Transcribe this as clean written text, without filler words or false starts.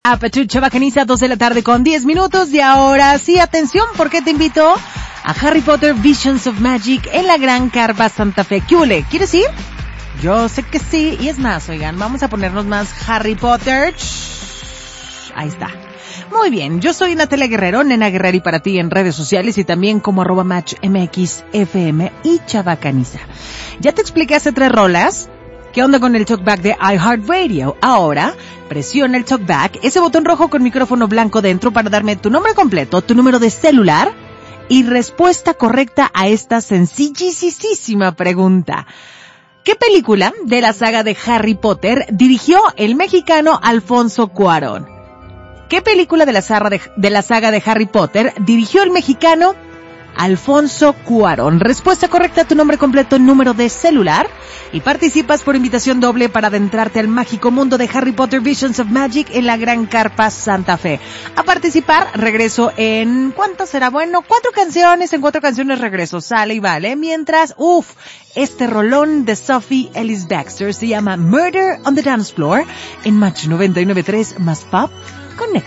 Pachucha Bacaniza, 2 de la tarde con 10 minutos. Y ahora sí, atención, porque te invito a Harry Potter Visions of Magic en la Gran Carpa Santa Fe. ¿Qué hule? ¿Quieres ir? Yo sé que sí. Y es más, oigan, vamos a ponernos más Harry Potter. Ahí está. Muy bien, yo soy Natalia Guerrero, Nena Guerrero, y para ti en redes sociales y también como @matchmxfm y Chabacaniza. Ya te expliqué hace 3 rolas. ¿Qué onda con el talkback de iHeartRadio? Ahora, presiona el talkback, ese botón rojo con micrófono blanco dentro para darme tu nombre completo, tu número de celular y respuesta correcta a esta sencillísima pregunta. ¿Qué película de la saga de Harry Potter dirigió el mexicano Alfonso Cuarón? ¿Qué película de la saga de Harry Potter dirigió el mexicano Alfonso Cuarón? Respuesta correcta, tu nombre completo, número de celular, y participas por invitación doble para adentrarte al mágico mundo de Harry Potter Visions of Magic en la Gran Carpa Santa Fe. A participar, regreso en... ¿cuánto será? Bueno, 4 canciones, en 4 canciones regreso, sale y vale. Mientras, este rolón de Sophie Ellis Baxter se llama Murder on the Dance Floor en Match 99.3 más Pop Connect.